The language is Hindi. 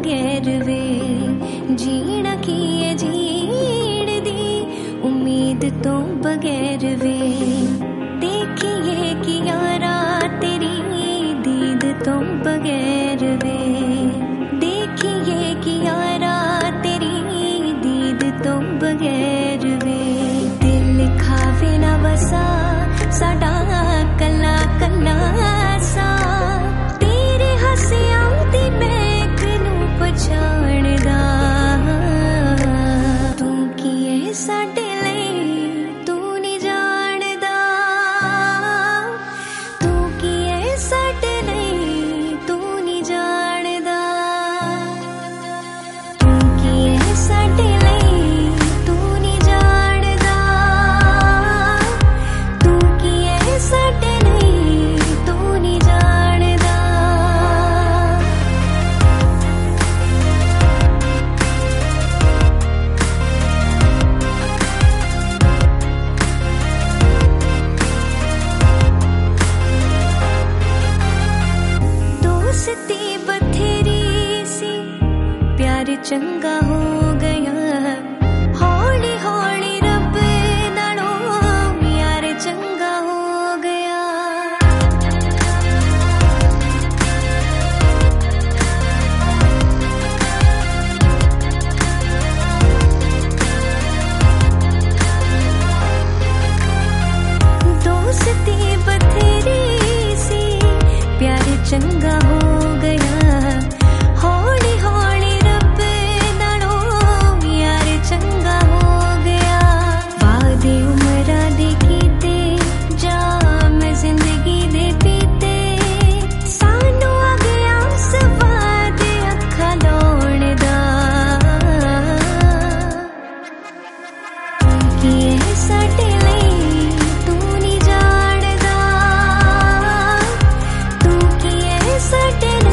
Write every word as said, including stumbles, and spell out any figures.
बगैर वे जीना की है जीण दी उम्मीद तो बगैर वे देखिए कि यारा तेरी दीद तो बगैर वे देखिए कि यारा तेरी दीद तो बगैर वे दिल खावे ना वसा साडा कला कला सा तेरे हसियां दी महक नूं पछाणदा तू की है साडे लई तू नहीं जाणदा तू की है साडे लई तू नहीं जाणदा तू की है साडे लई तू नहीं जाणदा तू की है साडे लई तू नहीं जाणदा दोस्ती बथेरी सी प्यार चंगा हो गया हौली हौली रब नालों यार चंगा हो गया दोस्ती बथेरी सी प्यार चंगा हो गया हौली हौली रब नालों यार चंगा हो गया वादे उमरा दे कीते जा मैं जिंदगी दे पीते सानू आ गया स्वाद अखा लाउण दा की है साडे लई तू नहीं जाणदा तू की है साडे